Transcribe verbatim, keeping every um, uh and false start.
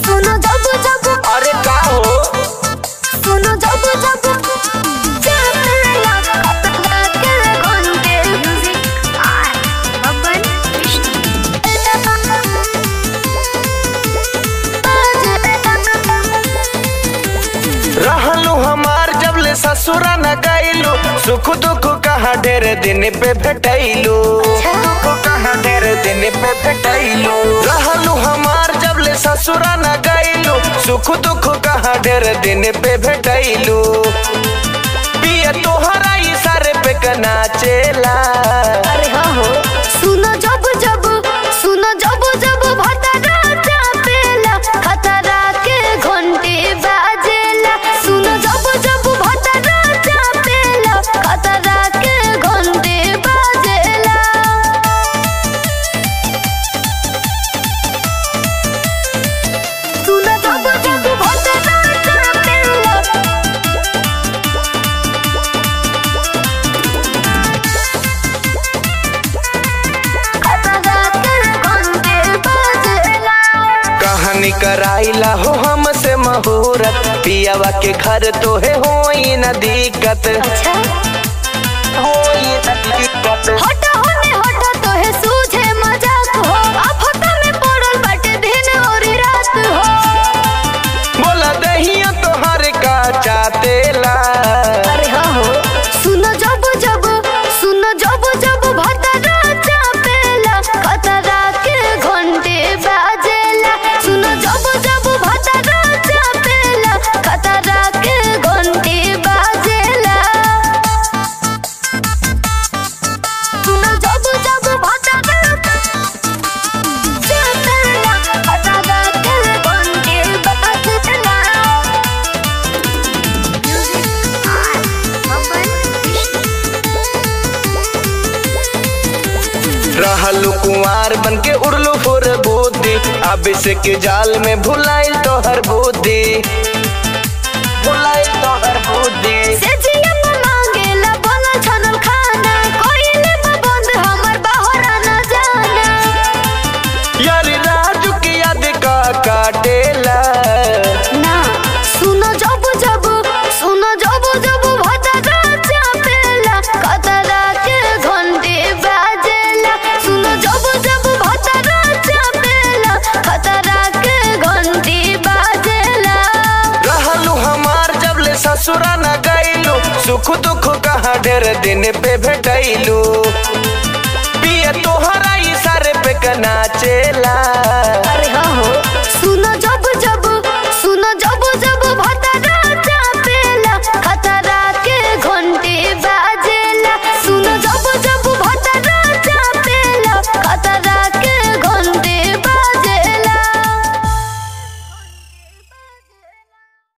सुनो जब जब अरे का हो सुनो जब जब चलेला खतरा के घंटे म्यूजिक आर बबन रहलू हमार जब ले ससुरा न गइलू सुख दुख कहाँ ढेर दिन पे भेटैलू दुख कहाँ ढेर दिन पे भेटैलू रहलू हमार जब ले ससुरा न गइलू सुख दुख कहाँ ढेर दिन पे भेटैलू पिया तोहरा इशारे पे कना चेला। अरे हाँ हो सुनो जब जब सुनो जब जब भतरा चापेला खतरा के घंटे बाजेला सुनो जब जब भतरा चापेला खतरा के घंटे बाजेला सुनो जब जब भतरा चापेला कहानी कराइला हो हमसे मुहूर्त पियावा के घर तो है होई न दिक्कत अच्छा होई न दिक्कत हटा होने हटा तो है सूझे मजाक हो आफत में पड़ल बाटे दिन और रात हो बोला दहिया तोहर का चातेला। अरे हाँ हो सुनो जब जब सुनो जब जब भतरा चापेला खतरा के घंटे बाजेला सुनो जब जब भतरा चापेला खतरा के घंटे बाजेला सुनो जब जब भतरा चापेला खतरा के घंटे बाजेला रहलू कुंवार बन के उड़लू फुर बुद्धि अब से के जाल में भुलाइल तोहर बुद्धि भुलाइल तोहर बुद्धि से जिया में मांगेला बनल छनल खाना कोइले बंद हमर बाहर न जाना यार राजू की याद का काटेला। ना सुनो जब जब सुनो जब जब भतरा चापेला खतरा के घंटे बाजेला सुनो जब जब भतरा चापेला खतरा के घंटे बाजेला रहलू हमार जब ले ससुरा न गइलू सुख दुख कहाँ ढेर दिन पे भेटैलू पिया तोहरा इशारे पे कना चेला।